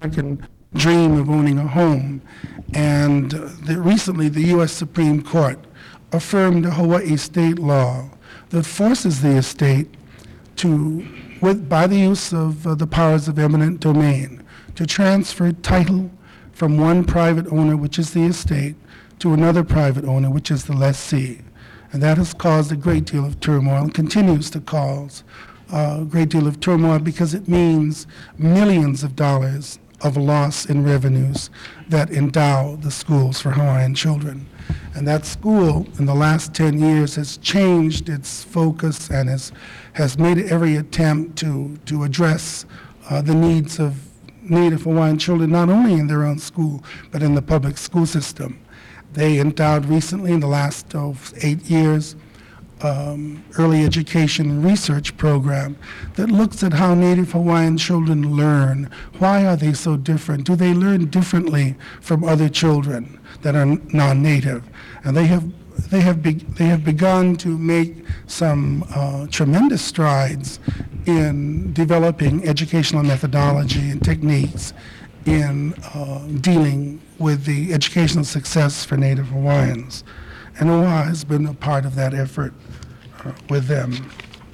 American dream of owning a home. And recently, the U.S. Supreme Court affirmed a Hawaii state law that forces the estate to, by the use of the powers of eminent domain, to transfer title from one private owner, which is the estate, to another private owner, which is the lessee. And that has caused a great deal of turmoil and continues to cause a great deal of turmoil because it means millions of dollars of loss in revenues that endow the schools for Hawaiian children. And that school in the last 10 years has changed its focus and has made every attempt to address the needs of Native Hawaiian children, not only in their own school, but in the public school system. They endowed recently, in the last 8 years, early education and research program that looks at how Native Hawaiian children learn. Why are they so different? Do they learn differently from other children that are non-Native? And they have begun to make some tremendous strides in developing educational methodology and techniques in dealing with the educational success for Native Hawaiians. And OHA has been a part of that effort with them.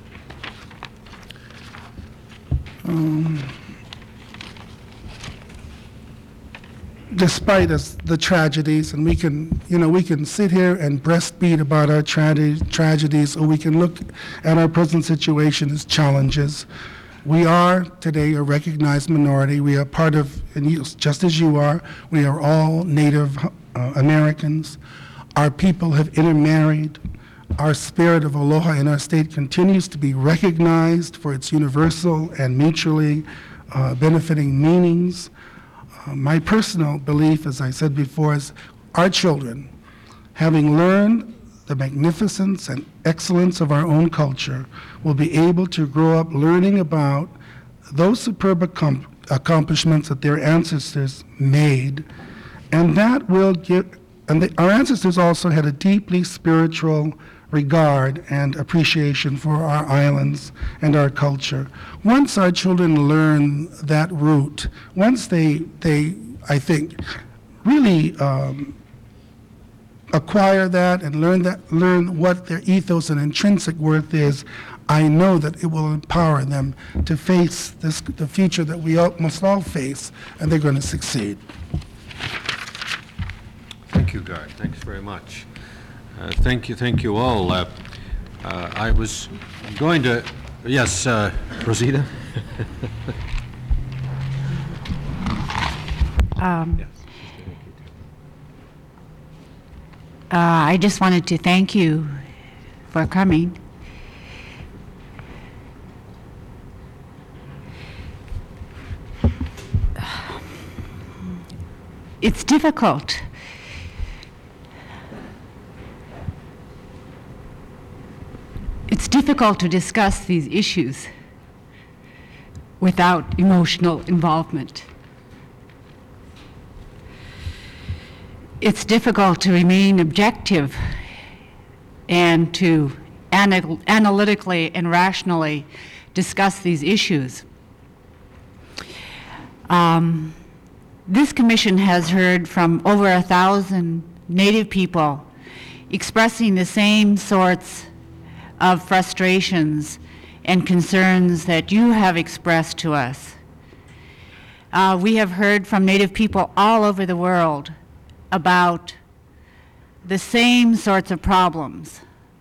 Despite the tragedies, and we can sit here and breastfeed about our tragedies, or we can look at our present situation as challenges. We are today a recognized minority. We are part of, and just as you are, we are all Native Americans. Our people have intermarried. Our spirit of aloha in our state continues to be recognized for its universal and mutually benefiting meanings. My personal belief, as I said before, is our children, having learned the magnificence and excellence of our own culture, will be able to grow up learning about those superb accomplishments that their ancestors made, and that will give, our ancestors also had a deeply spiritual regard and appreciation for our islands and our culture. Once our children learn that root, once they I think, really acquire that and learn what their ethos and intrinsic worth is, I know that it will empower them to face the future that we must all face, and they're going to succeed. Thank you, Garth. Thanks very much. Thank you all. I was going to, yes, Rosita? Yes. I just wanted to thank you for coming. It's difficult. It's difficult to discuss these issues without emotional involvement. It's difficult to remain objective and to analytically and rationally discuss these issues. This commission has heard from over 1,000 Native people expressing the same sorts of frustrations and concerns that you have expressed to us. We have heard from Native people all over the world about the same sorts of problems.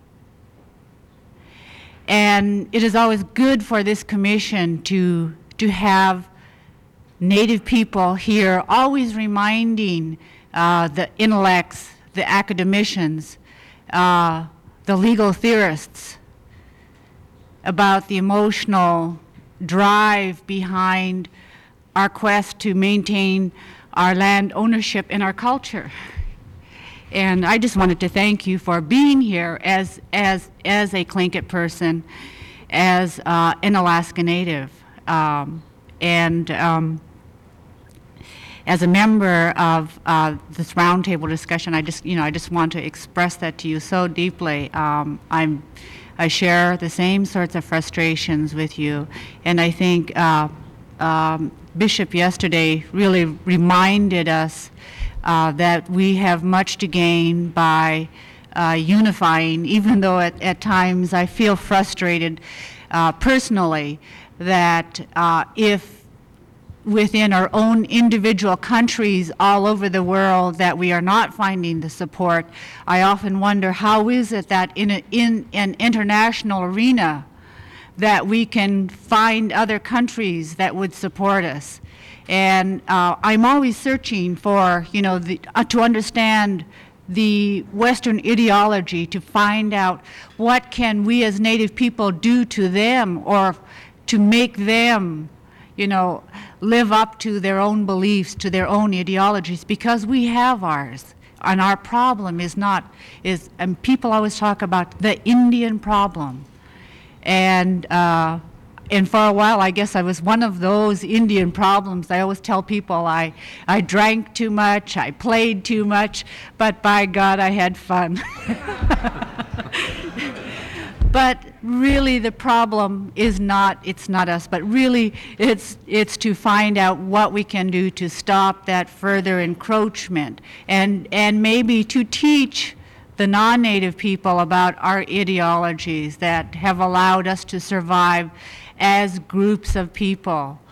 And it is always good for this commission to have Native people here always reminding the intellects, the academicians, the legal theorists about the emotional drive behind our quest to maintain our land ownership and our culture. And I just wanted to thank you for being here as a Tlingit person, as an Alaska Native, and as a member of this roundtable discussion. I just want to express that to you so deeply. I share the same sorts of frustrations with you, and I think bishop yesterday really reminded us that we have much to gain by unifying, even though at times I feel frustrated personally that if within our own individual countries all over the world that we are not finding the support, I often wonder how is it that in an international arena that we can find other countries that would support us. And I'm always searching for, to understand the Western ideology, to find out what can we as Native people do to them or to make them, live up to their own beliefs, to their own ideologies, because we have ours. And our problem and people always talk about the Indian problem. And for a while, I guess I was one of those Indian problems. I always tell people I drank too much, I played too much, but by God, I had fun. But really the problem is it's not us, but really it's to find out what we can do to stop that further encroachment and maybe to teach the non-Native people about our ideologies that have allowed us to survive as groups of people,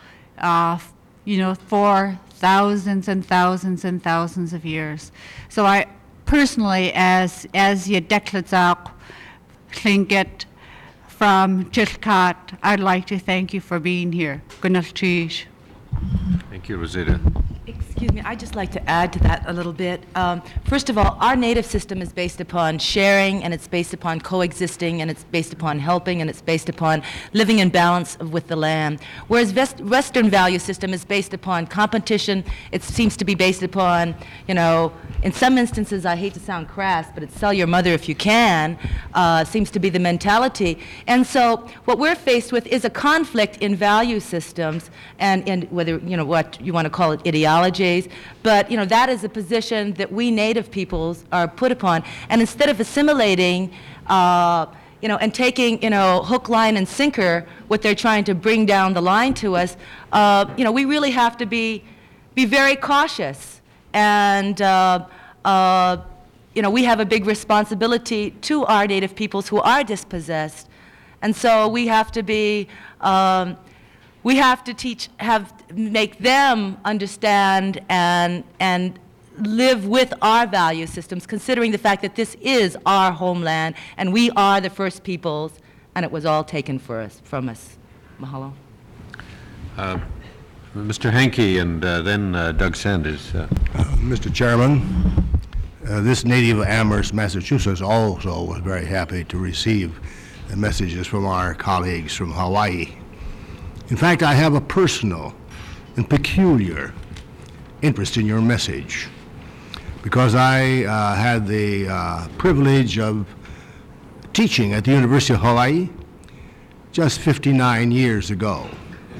for thousands and thousands and thousands of years. So I personally, as Yedeklitzak Tlingit from Chilkat, I'd like to thank you for being here. Gunaltrish. Thank you, Rosita. Excuse me, I'd just like to add to that a little bit. First of all, our native system is based upon sharing, and it's based upon coexisting, and it's based upon helping, and it's based upon living in balance with the land. Whereas Western value system is based upon competition. It seems to be based upon, in some instances, I hate to sound crass, but it's sell your mother if you can, seems to be the mentality. And so what we're faced with is a conflict in value systems, and in whether, what you want to call it, ideologies, but, that is a position that we Native peoples are put upon. And instead of assimilating, and taking, hook, line, and sinker what they're trying to bring down the line to us, we really have to be very cautious. And, we have a big responsibility to our Native peoples who are dispossessed. And so we have to be, we have to make them understand and live with our value systems, considering the fact that this is our homeland and we are the first peoples, and it was all taken from us. Mahalo. Mr. Hankey and then Doug Sanders. Mr. Chairman, this native of Amherst, Massachusetts also was very happy to receive the messages from our colleagues from Hawaii. In fact, I have a personal and peculiar interest in your message because I had the privilege of teaching at the University of Hawaii just 59 years ago.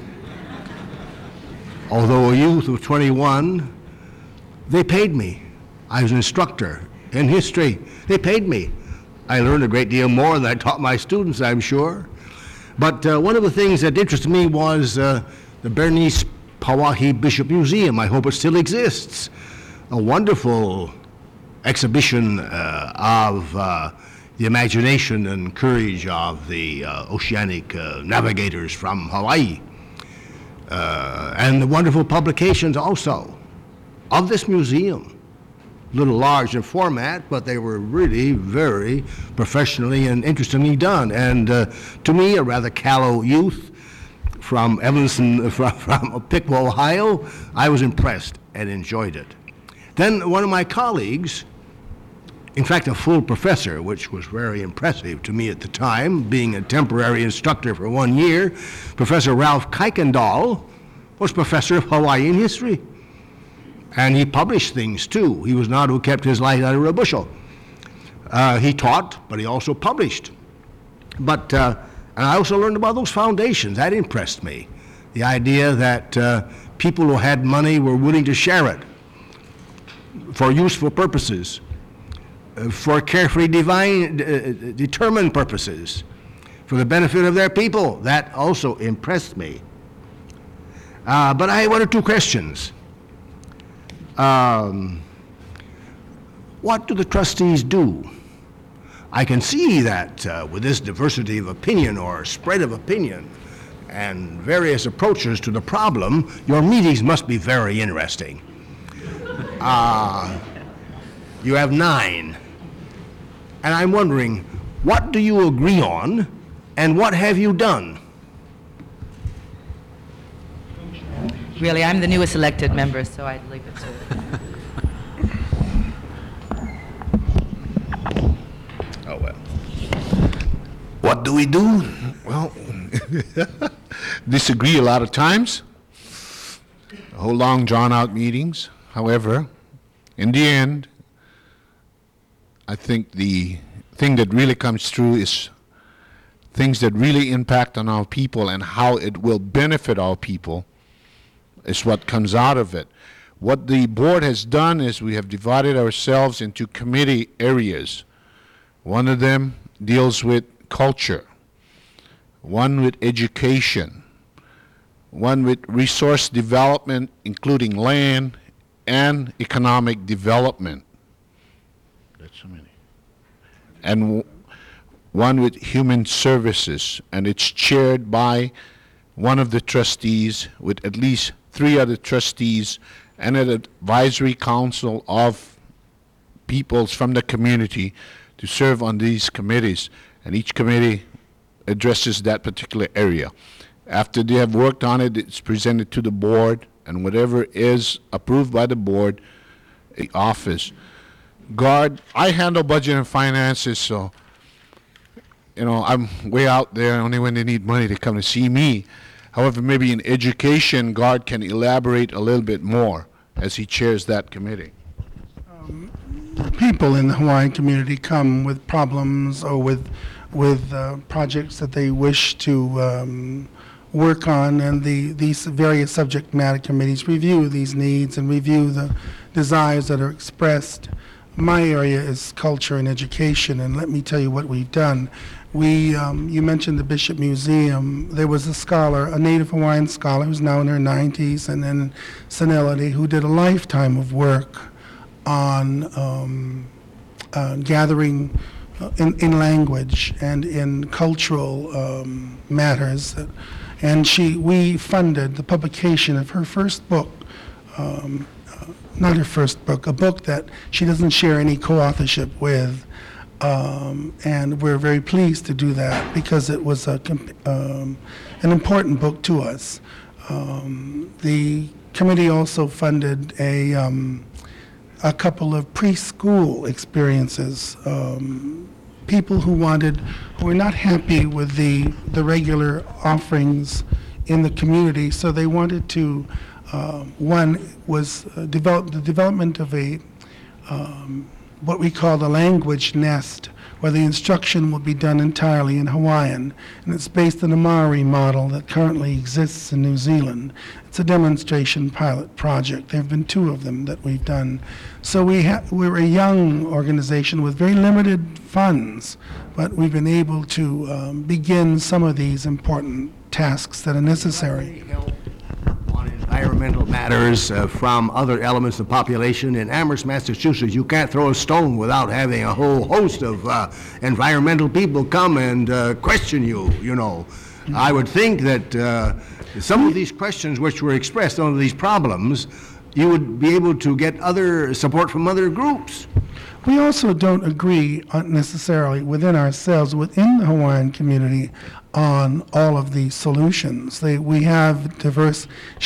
Although a youth of 21, they paid me. I was an instructor in history. They paid me. I learned a great deal more than I taught my students, I'm sure. But one of the things that interested me was the Bernice Pauahi Bishop Museum. I hope it still exists. A wonderful exhibition of the imagination and courage of the oceanic navigators from Hawaii. And the wonderful publications also of this museum. A little large in format, but they were really very professionally and interestingly done. And to me, a rather callow youth from Evanston, from Piqua, Ohio, I was impressed and enjoyed it. Then one of my colleagues, in fact a full professor, which was very impressive to me at the time, being a temporary instructor for 1 year, Professor Ralph Kuykendall was professor of Hawaiian history. And he published things too. He was not who kept his light under a bushel. He taught, but he also published. But, and I also learned about those foundations. That impressed me. The idea that people who had money were willing to share it for useful purposes, for carefully determined purposes, for the benefit of their people. That also impressed me. But I have one or two questions. What do the trustees do? I can see that with this diversity of opinion or spread of opinion and various approaches to the problem, your meetings must be very interesting. You have 9. And I'm wondering, what do you agree on and what have you done? Really, I'm the newest elected member, so I'd leave it to... Oh, well. What do we do? Well, disagree a lot of times. Whole long drawn-out meetings. However, in the end, I think the thing that really comes through is things that really impact on our people and how it will benefit our people is what comes out of it. What the board has done is we have divided ourselves into committee areas. One of them deals with culture, one with education, one with resource development, including land and economic development. That's so many. And one with human services, and it's chaired by one of the trustees with at least 3 other trustees and an advisory council of peoples from the community to serve on these committees, and each committee addresses that particular area. After they have worked on it, it's presented to the board, and whatever is approved by the board, the office. Guard, I handle budget and finances, so, you know, I'm way out there. Only when they need money they come to see me. However, maybe in education, Guard can elaborate a little bit more as he chairs that committee. People in the Hawaiian community come with problems or with projects that they wish to work on, and these various subject matter committees review these needs and review the desires that are expressed. My area is culture and education, and let me tell you what we've done. You mentioned the Bishop Museum. There was a scholar, a Native Hawaiian scholar who's now in her 90s, and in senility, who did a lifetime of work on gathering in language and in cultural matters. And we funded the publication of her first book, not her first book, a book that she doesn't share any co-authorship with. And we're very pleased to do that because it was an important book to us. The committee also funded a couple of preschool experiences. People who were not happy with the regular offerings in the community, so they wanted to, one was the development of what we call the language nest, where the instruction will be done entirely in Hawaiian, and it's based on a Maori model that currently exists in New Zealand. It's a demonstration pilot project. There have been 2 of them that we've done. So we're a young organization with very limited funds, but we've been able to begin some of these important tasks that are necessary. On environmental matters from other elements of the population. In Amherst, Massachusetts, you can't throw a stone without having a whole host of environmental people come and question you, you know. I would think that some of these questions which were expressed, some of these problems, you would be able to get other support from other groups. We also don't agree necessarily within ourselves, within the Hawaiian community, on all of the solutions. We have diverse,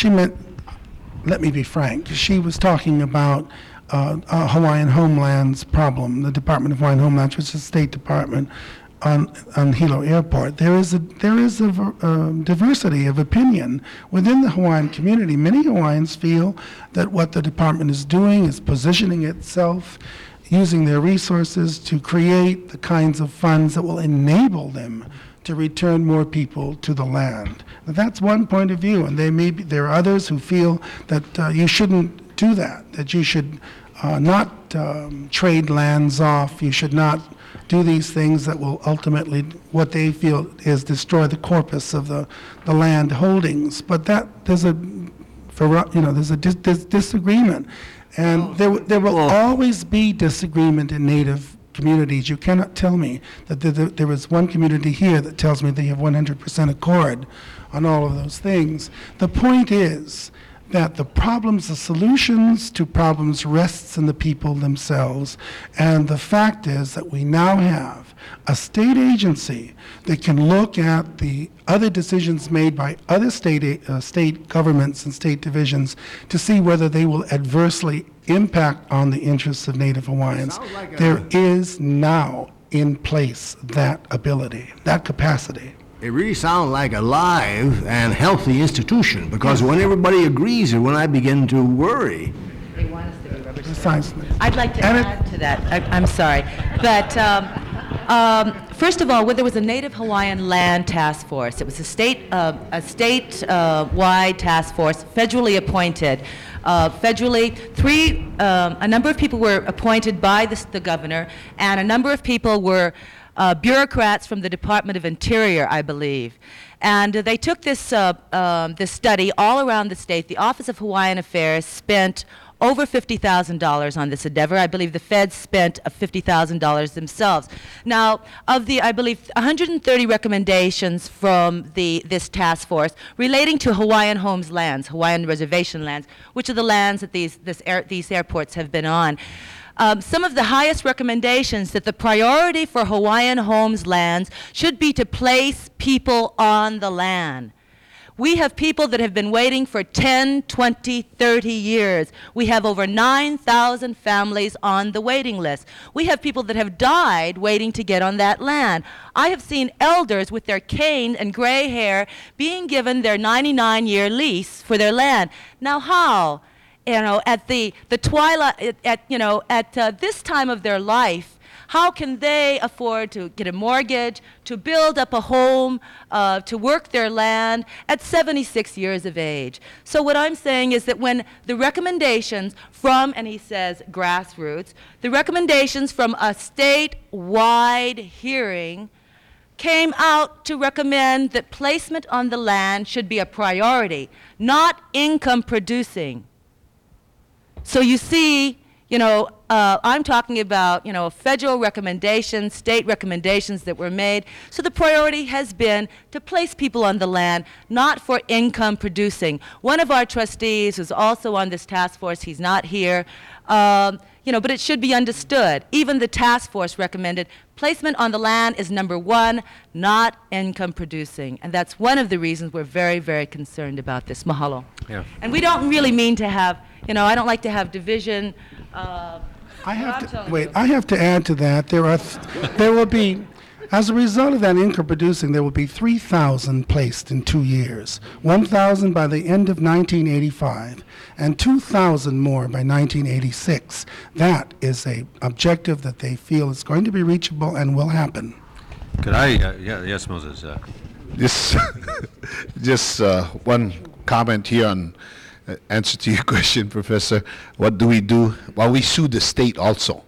let me be frank, she was talking about Hawaiian Homeland's problem, the Department of Hawaiian Homeland, which is the State Department, on Hilo Airport. There is a diversity of opinion within the Hawaiian community. Many Hawaiians feel that what the department is doing is positioning itself, using their resources to create the kinds of funds that will enable them to return more people to the land. Now, that's one point of view, and there are others who feel that you shouldn't do that you should not trade lands off. You should not do these things that will ultimately, what they feel is destroy the corpus of the land holdings. But there's a disagreement, and there will always be disagreement in Native communities. You cannot tell me that there is one community here that tells me they have 100% accord on all of those things. The point is that the solutions to problems rests in the people themselves, and the fact is that we now have a state agency that can look at the other decisions made by other state governments and state divisions to see whether they will adversely impact on the interests of Native Hawaiians. There is now in place that ability, that capacity. It really sounds like a live and healthy institution, because when everybody agrees and when I begin to worry, They want us to be rubber stamped. Precisely. I'd like to And it- add to that. I'm sorry. But first of all, there was a Native Hawaiian Land Task Force. It was a state-wide task force, federally appointed. A number of people were appointed by the governor, and a number of people were bureaucrats from the Department of Interior, I believe. And they took this study all around the state. The Office of Hawaiian Affairs spent over $50,000 on this endeavor. I believe the feds spent $50,000 themselves. Now, of the, I believe, 130 recommendations from this task force relating to Hawaiian homes lands, Hawaiian reservation lands, which are the lands that these airports have been on. Some of the highest recommendations that the priority for Hawaiian homes lands should be to place people on the land. We have people that have been waiting for 10, 20, 30 years. We have over 9,000 families on the waiting list. We have people that have died waiting to get on that land. I have seen elders with their cane and gray hair being given their 99-year lease for their land. Now how? At the twilight, at this time of their life, how can they afford to get a mortgage, to build up a home, to work their land at 76 years of age? So what I'm saying is that when the recommendations from, and he says grassroots, the recommendations from a statewide hearing came out to recommend that placement on the land should be a priority, not income producing. So you see, I'm talking about, federal recommendations, state recommendations that were made. So the priority has been to place people on the land, not for income producing. One of our trustees was also on this task force. He's not here. But it should be understood. Even the task force recommended placement on the land is number one, not income producing. And that's one of the reasons we're very, very concerned about this. Mahalo. Yeah. And we don't really mean to have, I don't like to have division. I have to add to that. There will be, as a result of that income producing, there will be 3,000 placed in 2 years, 1,000 by the end of 1985, and 2,000 more by 1986. That is an objective that they feel is going to be reachable and will happen. Could I, yes, Moses. Just one comment here on answer to your question, Professor. What do we do? Well, we sue the state also.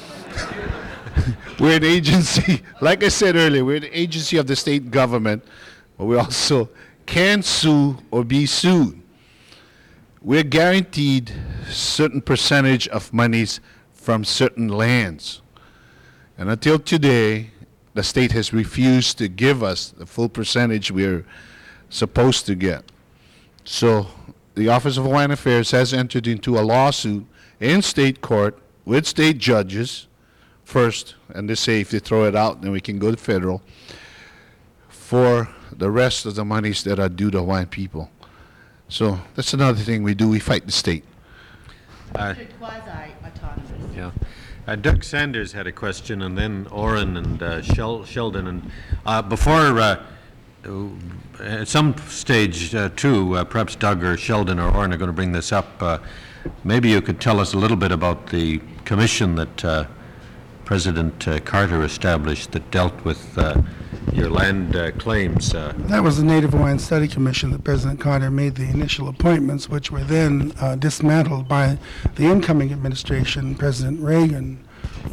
We're an agency, like I said earlier, we're an agency of the state government, but we also can sue or be sued. We're guaranteed certain percentage of monies from certain lands. And until today, the state has refused to give us the full percentage we're supposed to get. So the Office of Hawaiian Affairs has entered into a lawsuit in state court with state judges first, and they say if they throw it out, then we can go to federal, for the rest of the monies that are due to Hawaiian people. So that's another thing we do, we fight the state. Quasi-autonomous. Yeah. Doug Sanders had a question, and then Orrin and Sheldon. And before, at some stage, too, perhaps Doug or Sheldon or Orrin are going to bring this up. Maybe you could tell us a little bit about the commission that President Carter established that dealt with your land claims. That was the Native Hawaiian Study Commission that President Carter made the initial appointments, which were then dismantled by the incoming administration, President Reagan.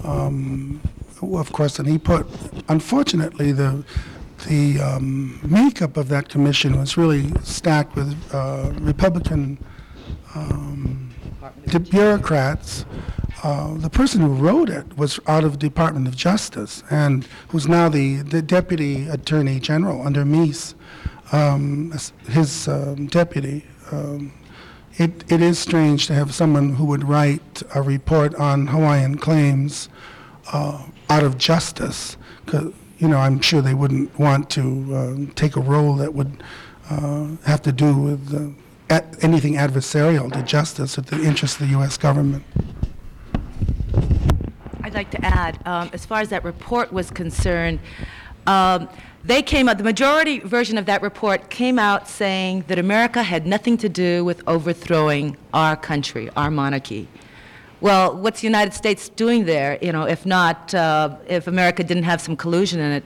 Of course, and he put, unfortunately, the makeup of that commission was really stacked with Republican bureaucrats. The person who wrote it was out of the Department of Justice and who's now the Deputy Attorney General under Meese, his deputy. It is strange to have someone who would write a report on Hawaiian claims out of justice, 'cause, I'm sure they wouldn't want to take a role that would have to do with anything adversarial to justice at the interest of the U.S. government. I'd like to add, as far as that report was concerned, they came out, the majority version of that report came out saying that America had nothing to do with overthrowing our country, our monarchy. Well, what's the United States doing there, if not, if America didn't have some collusion in it?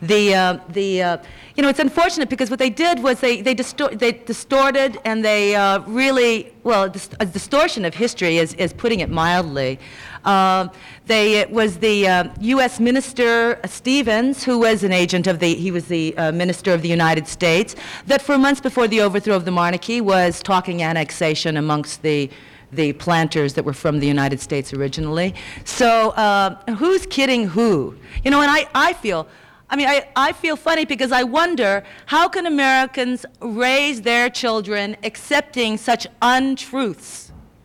It's unfortunate because what they did was they distorted and they really, a distortion of history is putting it mildly. It was the U.S. Minister Stevens, who was an agent of he was the Minister of the United States, that for months before the overthrow of the monarchy was talking annexation amongst the planters that were from the United States originally. So who's kidding who? And I feel funny because I wonder, how can Americans raise their children accepting such untruths?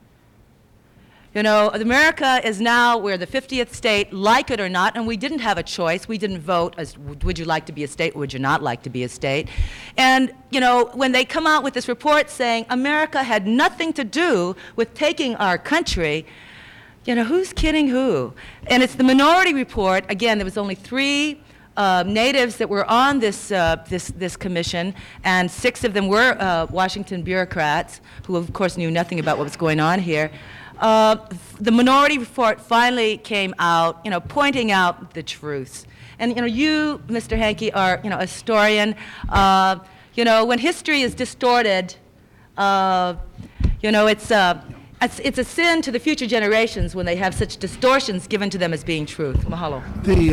America is now, we're the 50th state, like it or not, and we didn't have a choice. We didn't vote as, would you like to be a state, would you not like to be a state? And, when they come out with this report saying America had nothing to do with taking our country, who's kidding who? And it's the minority report. Again, there was only 3 natives that were on this commission, and 6 of them were Washington bureaucrats, who of course knew nothing about what was going on here. The minority report finally came out, pointing out the truths. And, you, Mr. Hankey, are, a historian. When history is distorted, it's a sin to the future generations when they have such distortions given to them as being truth. Mahalo.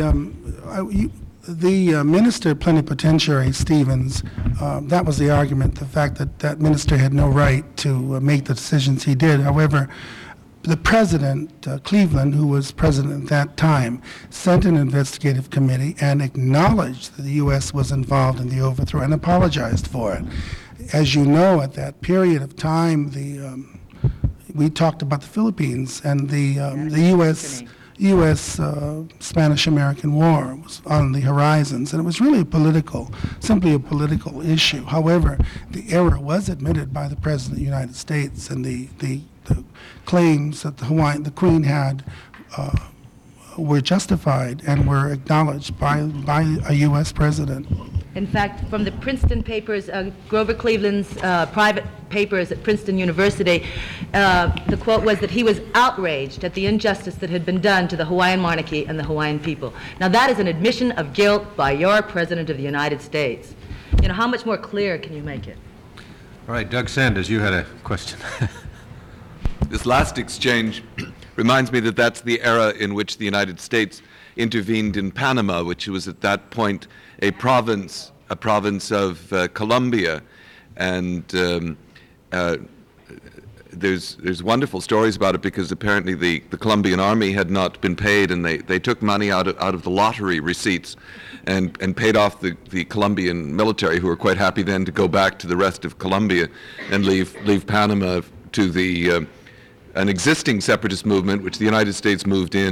The minister plenipotentiary, Stevens, that was the argument, the fact that that minister had no right to make the decisions he did. However, the president, Cleveland, who was president at that time, sent an investigative committee and acknowledged that the U.S. was involved in the overthrow and apologized for it. As you know, at that period of time, we talked about the Philippines, and the U.S. Spanish-American War was on the horizons, and it was really simply a political issue. However, the error was admitted by the President of the United States, and the claims that the Queen had were justified and were acknowledged by a U.S. president. In fact, from the Princeton papers, Grover Cleveland's private papers at Princeton University, the quote was that he was outraged at the injustice that had been done to the Hawaiian monarchy and the Hawaiian people. Now that is an admission of guilt by your President of the United States. How much more clear can you make it? All right, Doug Sanders, you had a question. This last exchange reminds me that that's the era in which the United States intervened in Panama, which was at that point a province of Colombia, and there's wonderful stories about it because apparently the Colombian army had not been paid, and they took money out of the lottery receipts and paid off the Colombian military, who were quite happy then to go back to the rest of Colombia and leave Panama to an existing separatist movement, which the United States moved in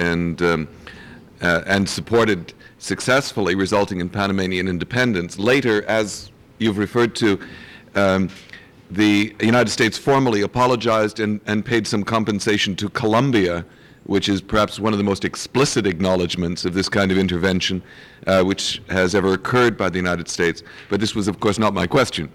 and supported successfully, resulting in Panamanian independence. Later, as you've referred to, the United States formally apologized and paid some compensation to Colombia, which is perhaps one of the most explicit acknowledgments of this kind of intervention which has ever occurred by the United States. But this was, of course, not my question.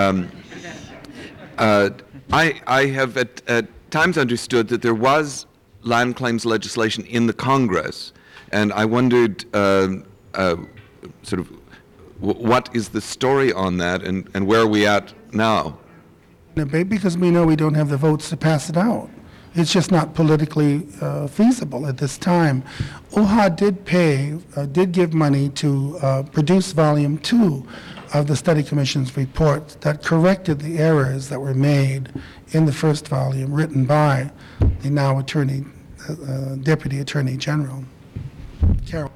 I have at times understood that there was land claims legislation in the Congress, and I wondered sort of what is the story on that, and where are we at now? Debate because we know we don't have the votes to pass it out. It's just not politically feasible at this time. OHA did give money to produce Volume 2 of the Study Commission's report that corrected the errors that were made in the first volume, written by the now Deputy Attorney General. Carol,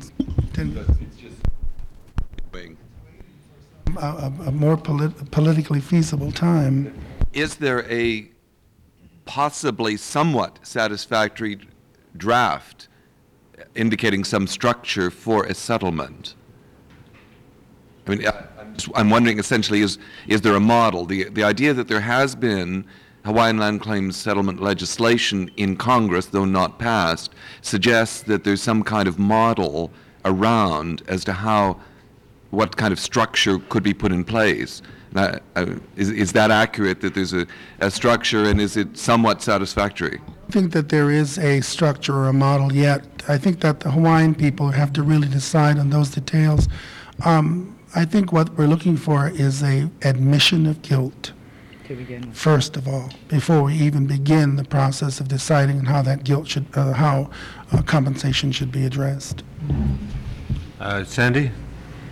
a more politically feasible time. Is there a possibly somewhat satisfactory draft indicating some structure for a settlement? I mean, I'm wondering essentially, is there a model? The idea that there has been Hawaiian land claims settlement legislation in Congress, though not passed, suggests that there's some kind of model around as to what kind of structure could be put in place. Is that accurate, that there's a structure, and is it somewhat satisfactory? I think that there is a structure or a model yet. I think that the Hawaiian people have to really decide on those details. I think what we're looking for is a admission of guilt, first of all, before we even begin the process of deciding on how that guilt should, how compensation should be addressed. Sandy?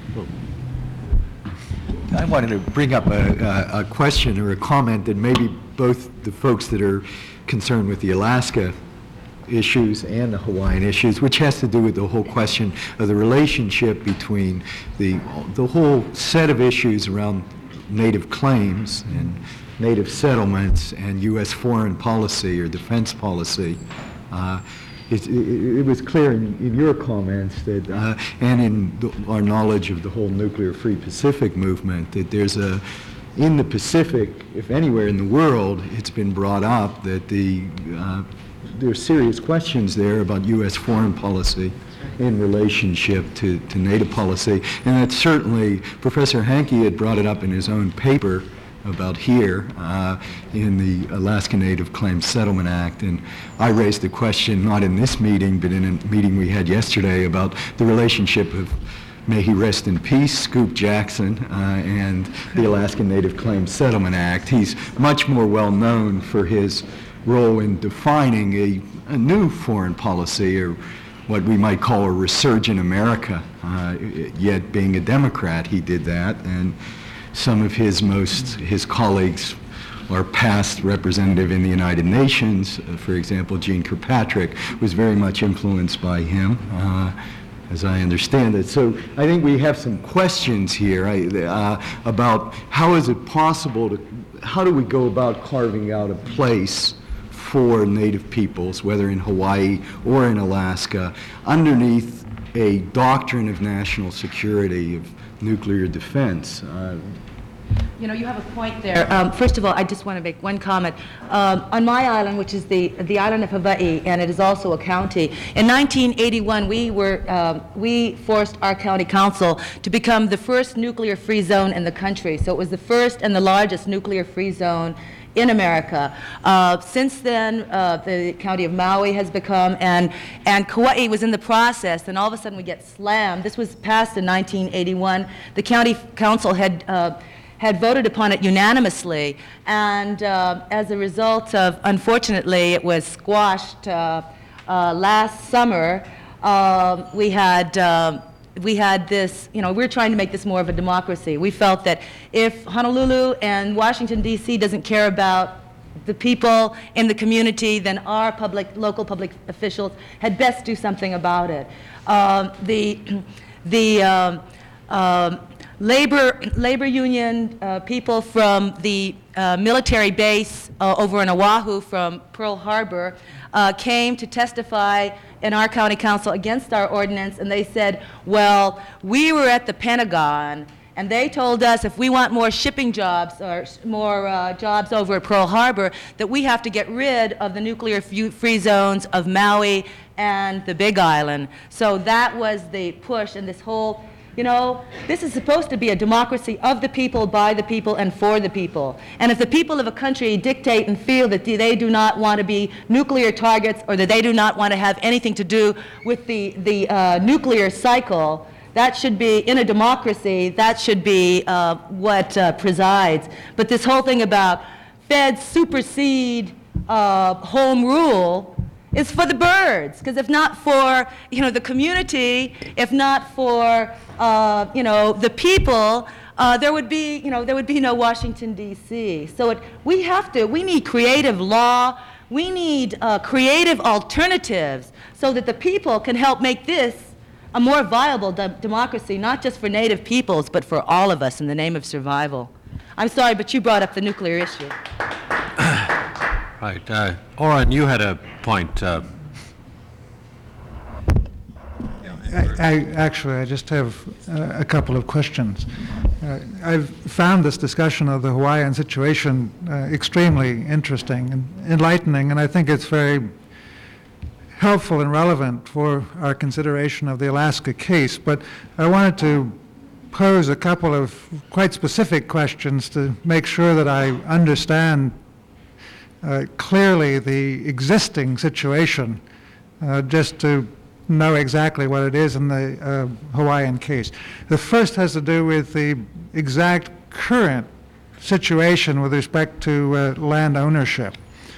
I wanted to bring up a question or a comment that maybe both the folks that are concerned with the Alaska issues and the Hawaiian issues, which has to do with the whole question of the relationship between the whole set of issues around Native claims and Native settlements and U.S. foreign policy or defense policy. It was clear in your comments that, and in our knowledge of the whole nuclear-free Pacific movement, that in the Pacific, if anywhere in the world, it's been brought up that there are serious questions there about U.S. foreign policy in relationship to Native policy. And that certainly, Professor Hankey had brought it up in his own paper about here in the Alaska Native Claims Settlement Act. And I raised the question, not in this meeting, but in a meeting we had yesterday, about the relationship of, may he rest in peace, Scoop Jackson and the Alaska Native Claims Settlement Act. He's much more well known for his role in defining a new foreign policy, or what we might call a resurgent America. Yet being a Democrat, he did that, and some of his colleagues are past representative in the United Nations. For example, Jeane Kirkpatrick was very much influenced by him, as I understand it. So I think we have some questions here about how is it possible how do we go about carving out a place for Native peoples, whether in Hawaii or in Alaska, underneath a doctrine of national security, of nuclear defense. You know, you have a point there. First of all, I just want to make one comment. On my island, which is the island of Hawaii, and it is also a county, in 1981 we forced our county council to become the first nuclear-free zone in the country. So it was the first and the largest nuclear-free zone in America. Since then, the county of Maui has become, and Kauai was in the process, and all of a sudden we get slammed. This was passed in 1981. The county council had voted upon it unanimously, and as a result of, unfortunately, it was squashed last summer. We had this, you know, we're trying to make this more of a democracy. We felt that if Honolulu and Washington, D.C. doesn't care about the people in the community, then our local public officials had best do something about it. Labor union people from the military base over in Oahu from Pearl Harbor came to testify in our county council against our ordinance, and they said, well, we were at the Pentagon, and they told us if we want more shipping jobs or more jobs over at Pearl Harbor, that we have to get rid of the nuclear-free zones of Maui and the Big Island. So that was the push, and this whole You know, this is supposed to be a democracy of the people, by the people, and for the people. And if the people of a country dictate and feel that they do not want to be nuclear targets, or that they do not want to have anything to do with the nuclear cycle, that should be, in a democracy, that should be what presides. But this whole thing about feds supersede home rule is for the birds, because if not for, you know, the community, if not for, you know, the people, there would be, you know, there would be no Washington, D.C. So we need creative law, we need creative alternatives so that the people can help make this a more viable democracy, not just for Native peoples, but for all of us in the name of survival. I'm sorry, but you brought up the nuclear issue. Right. Oren, you had a point. I just have a couple of questions. I've found this discussion of the Hawaiian situation extremely interesting and enlightening, and I think it's very helpful and relevant for our consideration of the Alaska case. But I wanted to pose a couple of quite specific questions to make sure that I understand clearly the existing situation, just to know exactly what it is in the Hawaiian case. The first has to do with the exact current situation with respect to land ownership.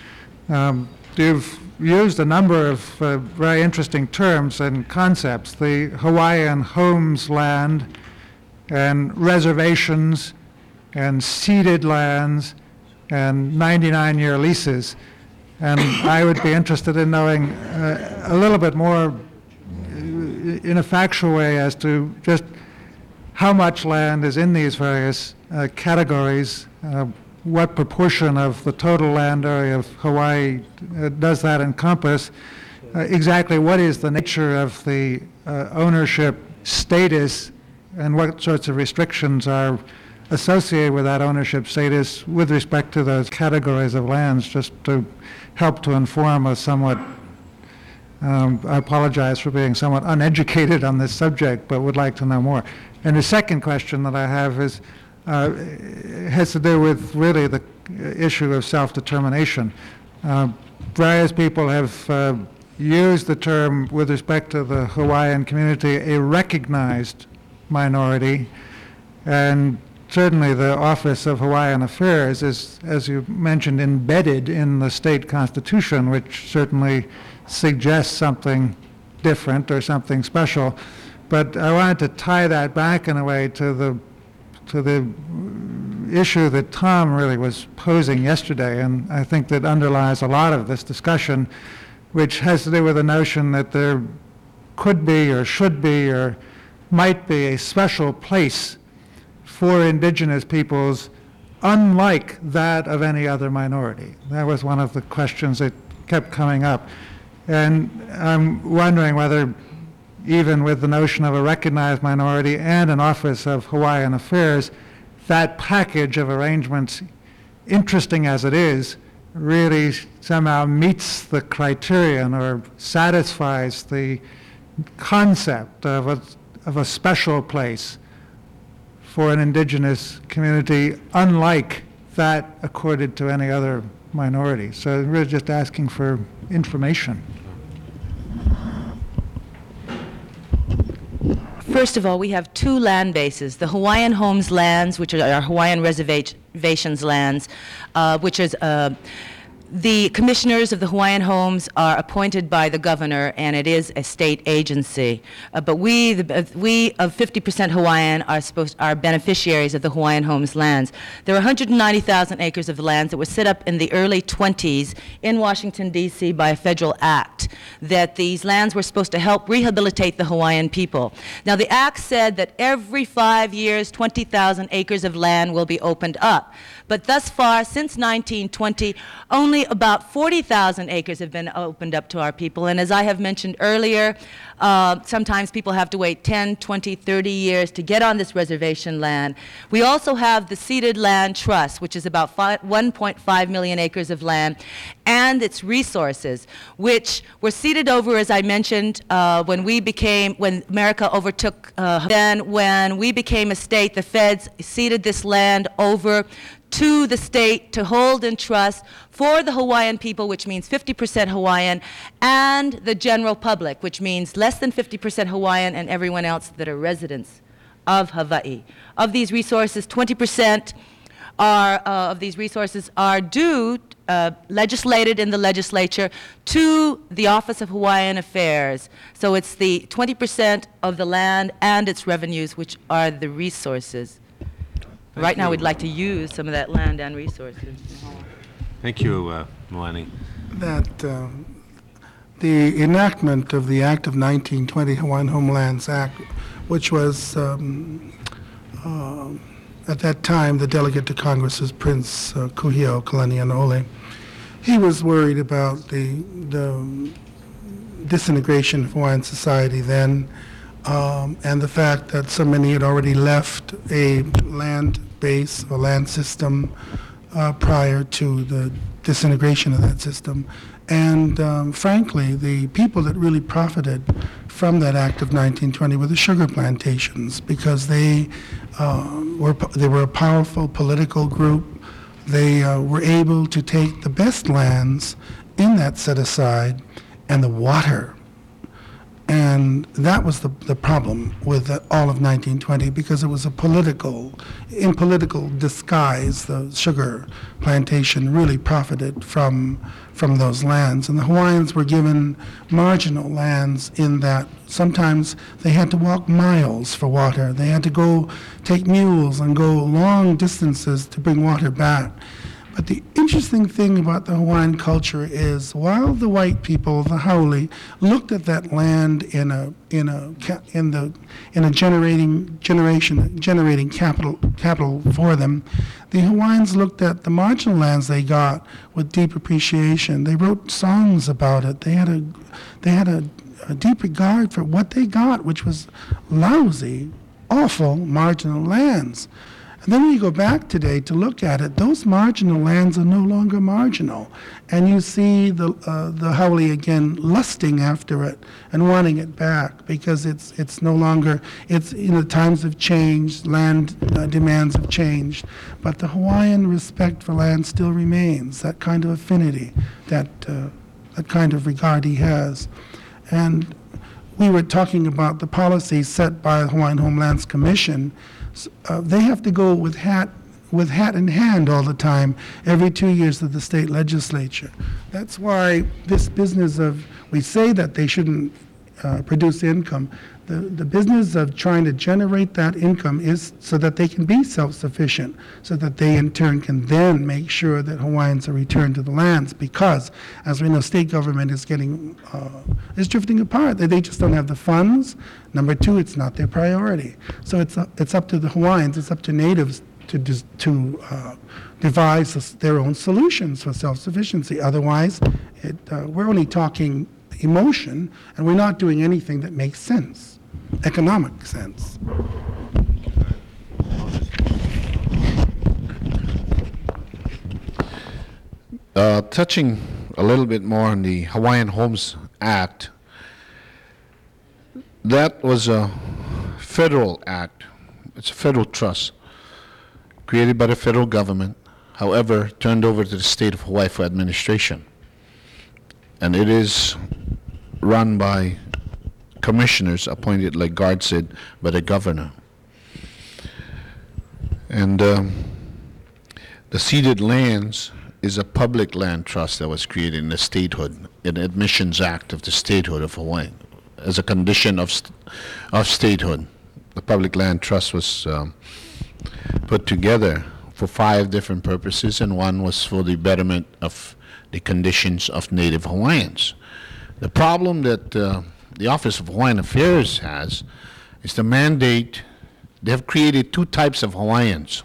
You've used a number of very interesting terms and concepts: the Hawaiian homes land, and reservations, and ceded lands, and 99-year leases. And I would be interested in knowing a little bit more in a factual way as to just how much land is in these various categories, what proportion of the total land area of Hawaii does that encompass, exactly what is the nature of the ownership status, and what sorts of restrictions are associated with that ownership status with respect to those categories of lands, just to help to inform a somewhat, I apologize for being somewhat uneducated on this subject, but would like to know more. And the second question that I have is, has to do with really the issue of self-determination. Various people have used the term, with respect to the Hawaiian community, a recognized minority, and certainly the Office of Hawaiian Affairs is, as you mentioned, embedded in the state constitution, which certainly suggests something different or something special. But I wanted to tie that back in a way to the issue that Tom really was posing yesterday, and I think that underlies a lot of this discussion, which has to do with the notion that there could be or should be or might be a special place for indigenous peoples unlike that of any other minority. That was one of the questions that kept coming up. And I'm wondering whether, even with the notion of a recognized minority and an Office of Hawaiian Affairs, that package of arrangements, interesting as it is, really somehow meets the criterion or satisfies the concept of a special place for an indigenous community, unlike that accorded to any other minority. So we're just asking for information. First of all, we have two land bases: the Hawaiian Homes lands, which are our Hawaiian reservations lands, which is the commissioners of the Hawaiian Homes are appointed by the governor, and it is a state agency. But we of 50% Hawaiian are beneficiaries of the Hawaiian Homes lands. There are 190,000 acres of lands that were set up in the early 20s in Washington, D.C. by a federal act, that these lands were supposed to help rehabilitate the Hawaiian people. Now, the act said that every 5 years, 20,000 acres of land will be opened up. But thus far, since 1920, only about 40,000 acres have been opened up to our people. And as I have mentioned earlier, sometimes people have to wait 10, 20, 30 years to get on this reservation land. We also have the Ceded Land Trust, which is about 1.5 million acres of land. And and its resources, which were ceded over, as I mentioned, when America overtook, then when we became a state, the feds ceded this land over to the state to hold in trust for the Hawaiian people, which means 50% Hawaiian, and the general public, which means less than 50% Hawaiian and everyone else that are residents of Hawaii. Of these resources, 20% of these resources are due, legislated in the legislature, to the Office of Hawaiian Affairs. So it's the 20% of the land and its revenues which are the resources. Right now, we'd like to use some of that land and resources. Thank you, Moani. That the enactment of the Act of 1920, Hawaiian Homelands Act, which was at that time the delegate to Congress was Prince Kuhio Kalanianaole. He was worried about the disintegration of Hawaiian society then, and the fact that so many had already left a land base or land system prior to the disintegration of that system. And frankly, the people that really profited from that Act of 1920 were the sugar plantations, because they were a powerful political group. They were able to take the best lands in that set aside and the water. And that was the problem with all of 1920, because it was in political disguise, the sugar plantation really profited from those lands. And the Hawaiians were given marginal lands in that sometimes they had to walk miles for water. They had to go take mules and go long distances to bring water back. But the interesting thing about the Hawaiian culture is, while the white people, the haole, looked at that land generating capital for them, the Hawaiians looked at the marginal lands they got with deep appreciation. They wrote songs about it. They had a deep regard for what they got, which was lousy, awful marginal lands. And then when you go back today to look at it, those marginal lands are no longer marginal. And you see the haole again lusting after it and wanting it back, because it's no longer, times have changed, land demands have changed, but the Hawaiian respect for land still remains, that kind of affinity, that kind of regard he has. And we were talking about the policies set by the Hawaiian Homelands Commission. They have to go with hat in hand all the time, every 2 years to the state legislature. That's why this business of, we say that they shouldn't produce income. The business of trying to generate that income is so that they can be self-sufficient, so that they in turn can then make sure that Hawaiians are returned to the lands, because, as we know, state government is is drifting apart. They just don't have the funds. Number two, it's not their priority. So it's up to the Hawaiians, it's up to natives to devise their own solutions for self-sufficiency. Otherwise, we're only talking emotion, and we're not doing anything that makes sense, economic sense. Touching a little bit more on the Hawaiian Homes Act, that was a federal act. It's a federal trust created by the federal government, however, turned over to the state of Hawaii for administration. And it is run by commissioners appointed, like Guard said, by the governor. And the ceded lands is a public land trust that was created in the statehood, in the Admissions Act of the statehood of Hawaii, as a condition of statehood. The public land trust was put together for 5 different purposes, and one was for the betterment of the conditions of Native Hawaiians. The problem that the Office of Hawaiian Affairs has is the mandate. They have created 2 types of Hawaiians.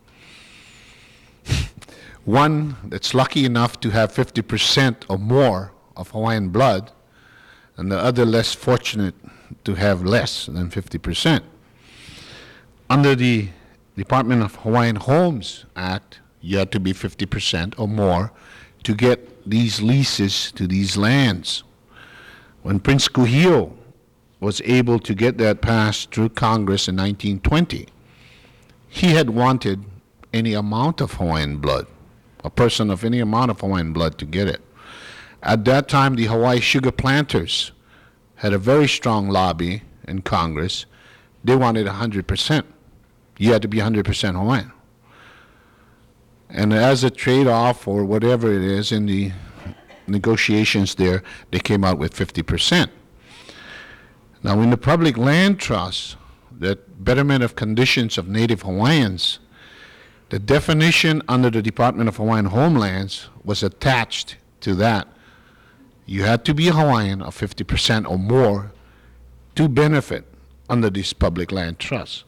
One that's lucky enough to have 50% or more of Hawaiian blood, and the other less fortunate to have less than 50%. Under the Department of Hawaiian Homes Act, you have to be 50% or more to get these leases to these lands. When Prince Kuhio was able to get that passed through Congress in 1920, he had wanted any amount of Hawaiian blood, a person of any amount of Hawaiian blood to get it. At that time, the Hawaii sugar planters had a very strong lobby in Congress. They wanted 100%. You had to be 100% Hawaiian. And as a trade-off or whatever it is in the negotiations there, they came out with 50%. Now, in the public land trust, that betterment of conditions of Native Hawaiians, the definition under the Department of Hawaiian Homelands was attached to that. You had to be a Hawaiian of 50% or more to benefit under this public land trust.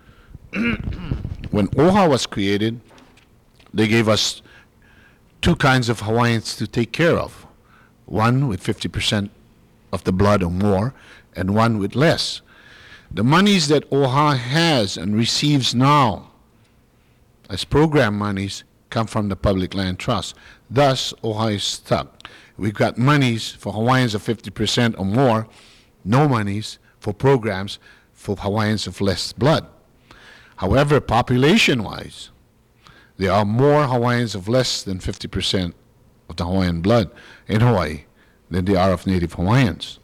When OHA was created, they gave us two kinds of Hawaiians to take care of. One with 50% of the blood or more, and one with less. The monies that OHA has and receives now as program monies come from the Public Land Trust. Thus, OHA is stuck. We've got monies for Hawaiians of 50% or more, no monies for programs for Hawaiians of less blood. However, population-wise, there are more Hawaiians of less than 50% of the Hawaiian blood in Hawaii than there are of Native Hawaiians.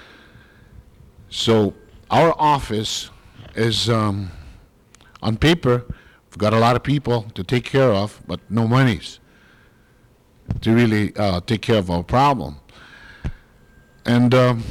So our office is, on paper, we've got a lot of people to take care of, but no monies to really take care of our problem. And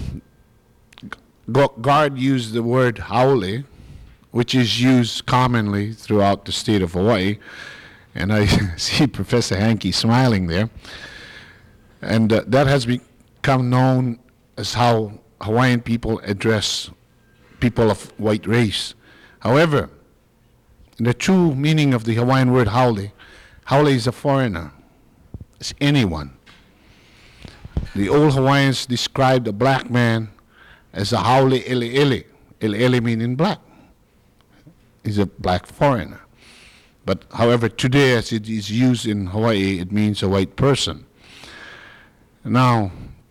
Guard used the word haole, which is used commonly throughout the state of Hawaii. And I see Professor Hankey smiling there. And that has become known as how Hawaiian people address people of white race. However, in the true meaning of the Hawaiian word haole, haole is a foreigner. It's anyone. The old Hawaiians described a black man as a haole ele ele. Ele ele meaning black. He's a black foreigner. But however, today as it is used in Hawaii, it means a white person. Now,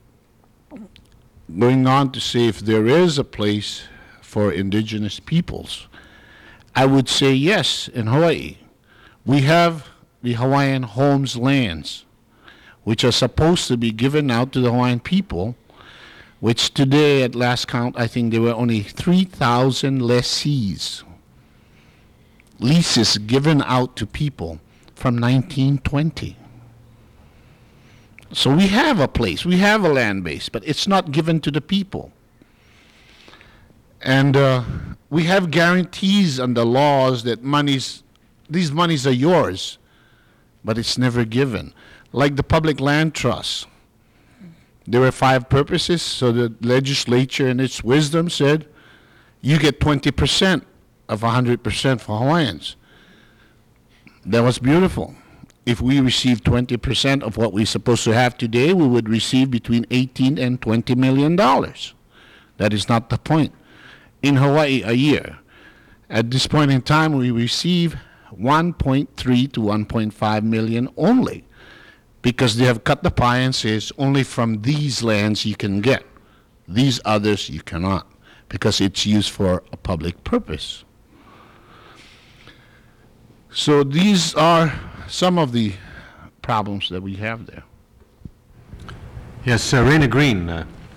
going on to say if there is a place for indigenous peoples, I would say yes, in Hawaii. We have the Hawaiian Homes lands, which are supposed to be given out to the Hawaiian people, which today, at last count, I think there were only 3,000 lessees, leases given out to people from 1920. So we have a place, we have a land base, but it's not given to the people. And we have guarantees under laws that these monies are yours, but it's never given. Like the Public Land Trust. There were 5 purposes, so the legislature in its wisdom said, you get 20% of 100% for Hawaiians. That was beautiful. If we received 20% of what we're supposed to have today, we would receive between $18 and $20 million. That is not the point. In Hawaii, a year, at this point in time, we receive 1.3 to 1.5 million only, because they have cut the pie and says only from these lands you can get. These others you cannot, because it's used for a public purpose. So these are some of the problems that we have there. Yes, Raina Green.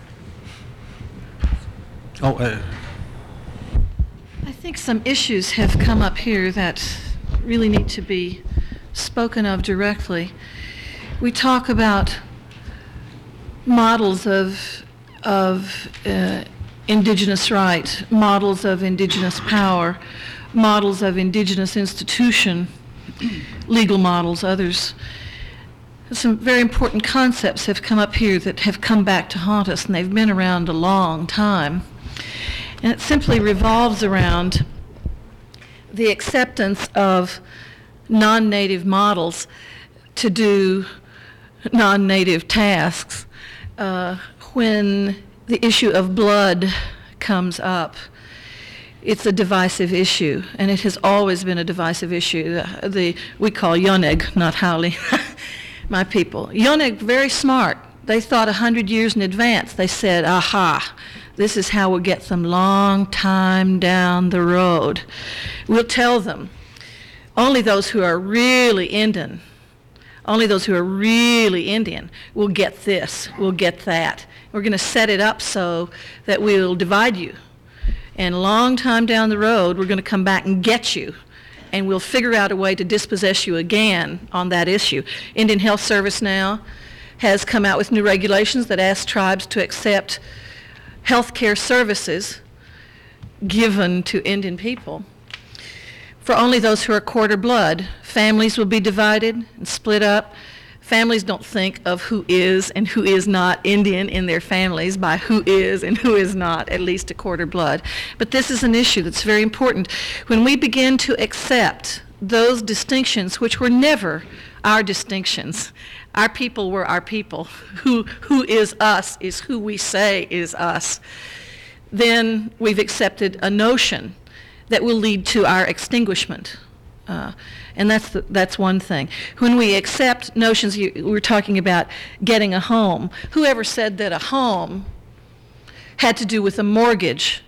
I think some issues have come up here that really need to be spoken of directly. We talk about models of indigenous right, models of indigenous power, models of indigenous institution, legal models, others. Some very important concepts have come up here that have come back to haunt us, and they've been around a long time. And it simply revolves around the acceptance of non-native models to do non-native tasks. When the issue of blood comes up, it's a divisive issue, and it has always been a divisive issue. We call yoneg, not haole. my people. Yoneg, very smart. They thought 100 years in advance. They said, aha, this is how we'll get them long time down the road. We'll tell them, only those who are really Indian, only those who are really Indian will get this, will get that. We're going to set it up so that we'll divide you. And long time down the road, we're going to come back and get you. And we'll figure out a way to dispossess you again on that issue. Indian Health Service now has come out with new regulations that ask tribes to accept health care services given to Indian people for only those who are quarter blood. Families will be divided and split up. Families don't think of who is and who is not Indian in their families by who is and who is not, at least a quarter blood. But this is an issue that's very important. When we begin to accept those distinctions, which were never our distinctions, our people were our people, who is us is who we say is us, then we've accepted a notion that will lead to our extinguishment. And that's one thing. When we accept notions, we're talking about getting a home. Whoever said that a home had to do with a mortgage?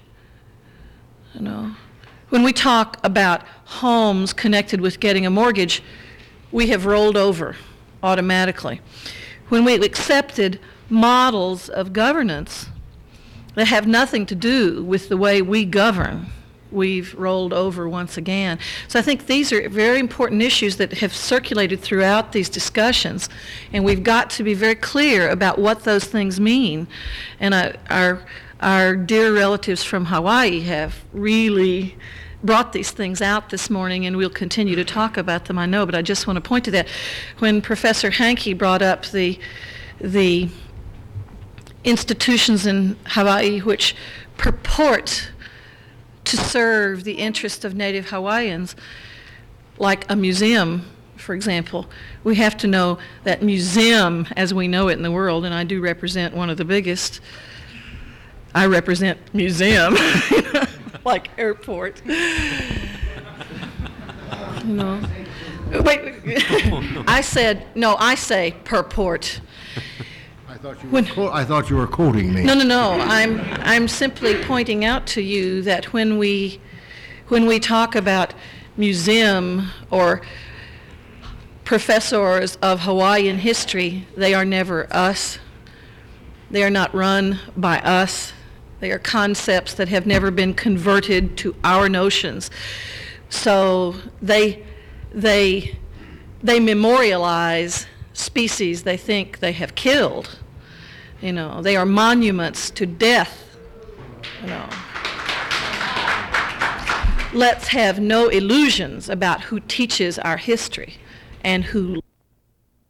You know, when we talk about homes connected with getting a mortgage, we have rolled over automatically. When we've accepted models of governance that have nothing to do with the way we govern, we've rolled over once again. So I think these are very important issues that have circulated throughout these discussions, and we've got to be very clear about what those things mean. And our dear relatives from Hawaii have really brought these things out this morning, and we'll continue to talk about them, I know, but I just want to point to that. When Professor Hankey brought up the institutions in Hawaii which purport to serve the interests of Native Hawaiians, like a museum, for example, we have to know that museum as we know it in the world, and I do represent one of the biggest, I represent museum, like airport. You know. Wait, I say purport. I thought you were quoting me. No. I'm simply pointing out to you that when we talk about museum or professors of Hawaiian history, they are never us. They are not run by us. They are concepts that have never been converted to our notions. So they memorialize species they think they have killed. You know, they are monuments to death. You know. Let's have no illusions about who teaches our history and who